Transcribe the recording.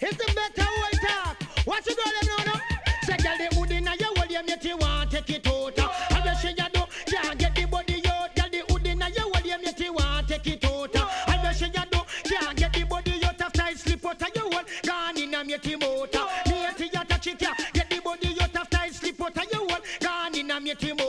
It's the better way talk. What you gonna know now? Say girl the hood inna your hole, you make you want take it out. And you say you do, can't get the body out. Girl the hood inna your hole, you make you want take it out. And you say you do, can't get the body out after it slip out of your hole. Gone inna make you out. Me and you touch it, get the body out after it slip out of your hole. Gone inna make you out.